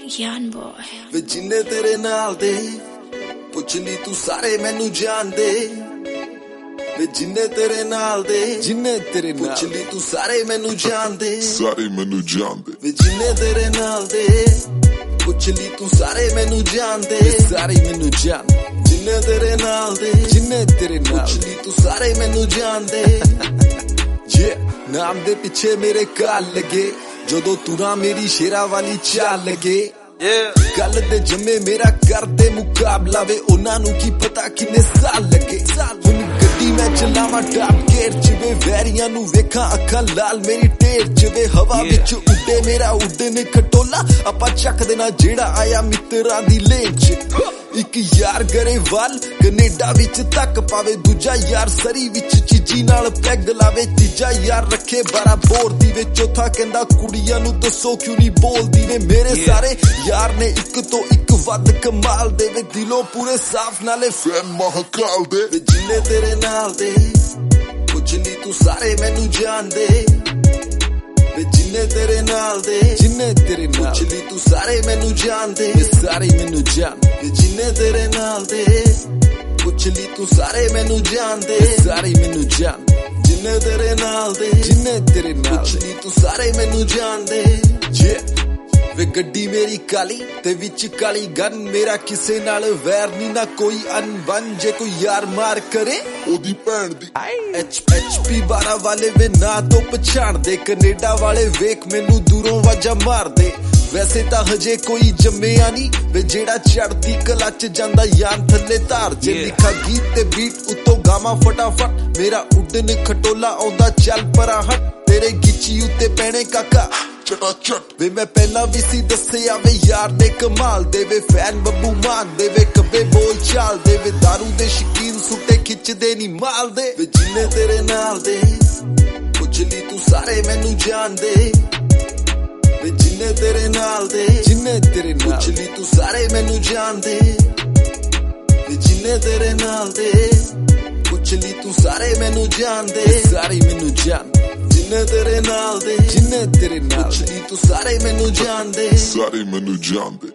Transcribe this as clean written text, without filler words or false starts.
Young boy ਵੇ ਜਿੰਨੇ ਤੇਰੇ ਨਾਲ ਦੇ ਪੁੱਛ ਲਈ ਤੂੰ ਸਾਰੇ ਮੈਨੂੰ ਜਾਣਦੇ ਵੇ ਜਿੰਨੇ ਤੇਰੇ ਨਾਲ ਦੇ ਪੁੱਛ ਲਈ ਤੂੰ ਸਾਰੇ ਮੈਨੂੰ ਜਾਣਦੇ ਵੇ ਜਿੰਨੇ ਤੇਰੇ ਨਾਲ ਦੇ ਪੁੱਛ ਲਈ ਤੂੰ ਸਾਰੇ ਮੈਨੂੰ ਜਾਣਦੇ ਜਿੰਨੇ ਤੇਰੇ ਨਾਲ ਦੇ ਪੁੱਛ ਲਈ ਤੂੰ ਸਾਰੇ ਮੈਨੂੰ ਜਾਣਦੇ ਨਾਮ ਦੇ ਪਿੱਛੇ ਮੇਰੇ ਕਾਲ ਲਗੇ ਜਦੋਂ ਤੁਰਾਂ ਮੇਰੀ ਸ਼ੇਰਾਂ ਵਾਲੀ ਚਾਲ ਲਗੇ ਗੱਲ ਦੇ ਜੰਮੇ ਮੇਰਾ ਕਰਦੇ ਮੁਕਾਬਲਾ ਵੇ ਉਹਨਾਂ ਨੂੰ ਕੀ ਪਤਾ ਕਿੰਨੇ ਸਾਲ ਲੱਗੇ ਹੁਣ ਗੱਡੀ ਮੈਂ ਚਲਾਵਾਂ ਟਾਪ ਗੇਅਰ ਚ ਵੇ ਵੈਰੀਆਂ ਨੂੰ ਵੇਖਾਂ ਅੱਖਾਂ ਲਾਲ ਮੇਰੀ ਢੇਰ ਚ ਵੇ ਹਵਾ ਵਿੱਚ ਉੱਡੇ ਮੇਰਾ ਉੱਡੇ ਨੇ ਖਟੋਲਾ ਆਪਾਂ ਚੱਕ ਦੇਣਾ ਜਿਹੜਾ ਆਇਆ ਮਿੱਤਰਾਂ ਦੀ ਲੇਨ ਚ ਇੱਕ ਯਾਰ ਗਰੇਵਾਲ ਕੈਨੇਡਾ ਵਿੱਚ ਤੱਕ ਪਾਵੇ ਦੂਜਾ ਯਾਰ ਸਰੀ ਵਿੱਚ ਚੀਜੀ ਨਾਲ ਪੈਗ ਲਾਵੇ ਤੀਜਾ ਯਾਰ ਰੱਖੇ 12 ਬੋਰ ਦੀ ਵੇ ਚੌਥਾ ਕਹਿੰਦਾ ਕੁੜੀਆਂ ਨੂੰ ਦੱਸੋ ਕਿਉਂ ਨਹੀਂ ਬੋਲਦੀ ਵੇ ਮੇਰੇ ਸਾਰੇ ਯਾਰ ਨੇ ਇੱਕ ਤੋਂ ਇੱਕ ਵੱਧ ਕਮਾਲ ਦੇ ਵੇ ਦਿਲੋਂ ਪੂਰੇ ਸਾਫ਼ ਨਾਲੇ ਫੈਨ ਮਹਾਕਾਲ ਦੇ ਵੇ ਜਿੰਨੇ ਤੇਰੇ ਨਾਲ ਦੇ ਪੁੱਛ ਲਈ ਤੂੰ ਸਾਰੇ ਮੈਨੂੰ ਜਾਣਦੇ ਵੇ ਜਿੰਨੇ ਤੇਰੇ ਨਾਲ ਦੇ ਪੁੱਛ ਲਈ ਤੂੰ ਸਾਰੇ ਮੈਨੂੰ ਜਾਣਦੇ ਵੇ ਜਿੰਨੇ ਤੇਰੇ ਨਾਲ ਦੇ ਪੁੱਛ ਲਈ ਤੂੰ ਸਾਰੇ ਮੈਨੂੰ ਜਾਣਦੇ ਜਿੰਨੇ ਤੇਰੇ ਨਾਲ ਦੇ ਪੁੱਛ ਲਈ ਤੂੰ ਸਾਰੇ ਮੈਨੂੰ ਜਾਣਦੇ ਵੇ ਗੱਡੀ ਮੇਰੀ ਕਾਲੀ ਤੇ ਵਿੱਚ ਕਾਲੀ ਗਨ ਮੇਰਾ ਕਿਸੇ ਨਾਲ ਵੈਰ ਨਹੀਂ ਨਾ ਕੋਈ ਅਨਬਨ ਜੇ ਕੋਈ ਯਾਰ ਮਾਰ ਕਰੇ ਉਹਦੀ ਭੈਣ ਦੀ HP 12 ਵਾਲੇ ਵੇ ਨਾ ਤੋਂ ਪਛਾਣਦੇ ਕੈਨੇਡਾ ਵਾਲੇ ਵੇਖ ਮੈਨੂੰ ਦੂਰੋਂ ਵਾਜਾ ਮਾਰਦੇ ਵੈਸੇ ਤਾਂ ਹਜੇ ਕੋਈ ਜੰਮਿਆ ਨਹੀਂ ਵੇ ਜਿਹੜਾ ਚੜਦੀ ਕਲਾ ਚ ਜਾਂਦਾ ਯਾਨ ਥੱਲੇ ਧਾਰ ਜੇ ਲਿਖਾ ਗੀਤ ਤੇ ਬੀਟ ਉੱਤੋਂ ਗਾਵਾਂ ਫਟਾਫਟ ਮੇਰਾ ਉੱਡਨ ਖਟੋਲਾ ਆਉਂਦਾ ਚੱਲ ਪਰਾਂ ਹਟ ਤੇਰੇ ਗਿੱਚੀ ਉੱਤੇ ਪੈਣੇ ਕਾਕਾ ਚਟਾਚਟ ਵੇ ਮੈਂ ਪਹਿਲਾਂ ਵੀ ਸੀ ਦੱਸਿਆ ਵੇ ਯਾਰ ਨੇ ਕਮਾਲ ਦੇ ਵੇ ਫੈਨ ਬੱਬੂ ਮਾਨ ਦੇ ਵੇ ਕੱਬੇ ਬੋਲ ਚਾਲ ਦੇ ਵੇ ਦਾਰੂ ਦੇ ਸ਼ਕੀਨ ਸੁੱਟੇ ਖਿੱਚਦੇ ਨਹੀਂ ਮਾਲ ਦੇ ਵੇ ਜਿੰਨੇ ਤੇਰੇ ਨਾਲ ਦੇ ਪੁੱਛ ਲਈ ਤੂੰ ਸਾਰੇ ਮੈਨੂੰ ਜਾਣਦੇ ਵੇ ਜਿੰਨੇ ਤੇਰੇ ਨਾਲ ਦੇ ਪੁੱਛ ਲਈ ਤੂੰ ਸਾਰੇ ਮੈਨੂੰ ਜਾਣਦੇ ਵੇ ਜਿੰਨੇ ਤੇਰੇ ਨਾਲ ਦੇ ਪੁੱਛ ਲਈ ਤੂੰ ਸਾਰੇ ਮੈਨੂੰ ਜਾਣਦੇ ਜਿੰਨੇ ਤੇਰੇ ਨਾਲ ਦੇ ਪੁੱਛ ਲਈ ਤੂੰ ਸਾਰੇ ਮੈਨੂੰ ਜਾਣਦੇ